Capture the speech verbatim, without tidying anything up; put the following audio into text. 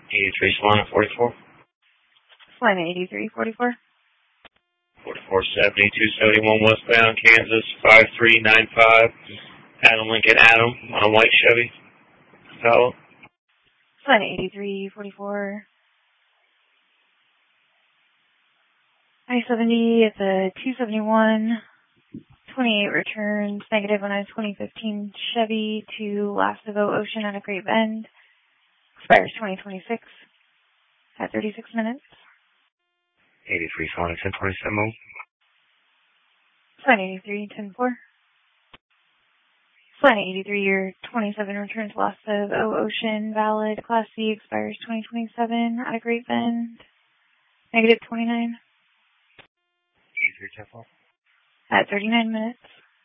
eighty-three Solana forty-four. Solana eighty-three forty-four. forty-four seventy, two seventy-one westbound, Kansas, five three nine five. Adam Lincoln Adam on a white Chevy. Follow. Solana eighty-three forty-four. I seventy, it's a two seventy-one. twenty-eight returns, negative on a twenty fifteen Chevy to Last of O Ocean at a Great Bend. Expires twenty twenty-six at thirty-six minutes. eighty-three Solana ten twenty-seven. Solana eighty-three ten four. Solana eighty-three, your twenty-seven returns Last of O Ocean, valid, Class C, expires twenty twenty-seven at a Great Bend. Negative twenty-nine. eighty-three ten four. At thirty-nine minutes.